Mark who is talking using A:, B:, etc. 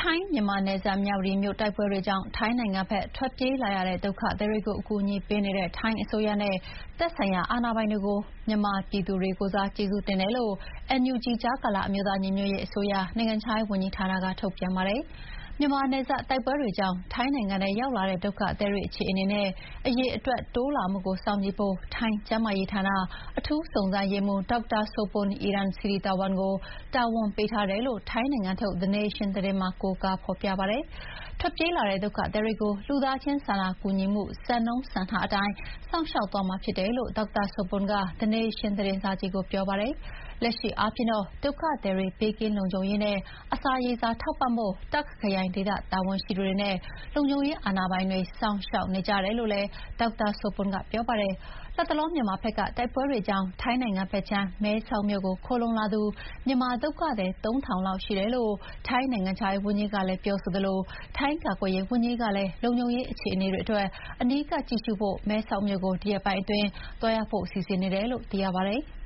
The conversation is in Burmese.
A: ထိုင်းမြန်မာနယ်စပ်မြဝတီမြို့တိုက်ပွဲတွေကြောင့်ထိုင်းနိုင်ငံဘက်ထွက်ပြေးလာရတဲ့ဒုက္ခသည်တွေကိုအကူအညီပေးနေတဲ့ထိုင်းအစိုးရနဲ့သက်ဆိုင်ရာအာဏာပိုင်တွေကိုမြန်မာပြည်သူတွေကိုယ်စားကျေးဇူးတင်တယ်လို့ NUG ကြားကာလအမျိုးသားညီညွတ်ရေးအစိုးရနိုင်ငံခြားရေးဝန်ကြီးဌာနကထုတ်ပြန်ပါတယ်။မြန်မာနယ်စပ်တိုက်ပွဲတွေကြောင့်ထိုင်းနိုင်ငံထဲရောက်လာတဲ့ဒုက္ခသည်တွေအခြေအနေနဲ့အရေအတွက်တိုးလာမှုကိုစောင့်ကြည့်ဖို့ထိုင်းကျန်းမာရေးဌာနအထူးစုံစမ်းရေးမှူးဒေါက်တာဆိုပွန်အီရန်စီရီတာဝန်ကိုတာဝန်ပေးထားတယ်လို့ထိုင်းနိုင်ငံထုတ် The Nation သတင်းမှာကိုးကားဖော်ပြပါတယ်။ထွက်ပြေးလာတဲ့ဒုက္ခသည်တွေကိုလူသားချင်းစာနာကူညီမှုစံနှုန်းစံထားအတိုင်းစောင့်ရှောက်သွားမှာဖြစ်တယ်လို့ဒေါက်တာဆိုပွန်က The Nation သတင်းစာကြီးကိုပြောပါတယ်။လက်ရှိအားဖြင့်တော့ဒုက္ခသည်တွေဘေးကင်းလုံခြုံရေးနဲ့အစာရေစာထောက်ပံ့ဖို့တာ့ခ်ခရိုင်ဒေသတာဝန်ရှိသူတွေနဲ့လုံခြုံရေးအာဏာပိုင်တွေစောင့်ရှောက်နေကြတယ်လို့လည်းဒေါက်တာဆိုပွန်ကပြောပါတယ်။လတ်တလောမြန်မာဘက်ကတိုက်ပွဲတွေကြောင့်ထိုင်းနိုင်ငံဘက်ခြမ်းမဲဆောက်မြို့ကိုခိုလှုံလာသူမြန်မာဒုက္ခသည် 3,000 လောက်ရှိတယ်လို့ထိုင်းနိုင်ငံခြားရေးဝန်ကြီးကလည်းပြောဆိုသလိုထိုင်းကာကွယ်ရေးဝန်ကြီးကလည်းလုံခြုံရေးအခြေအနေတွေအတွက်အနီးကပ်ကြည့်ရှုဖို့မဲဆောက်မြို့ကိုဒီရက်ပိုင်းအတွင်းသွားရောက်ဖို့စီစဉ်နေတယ်လို့သိရပါတယ်။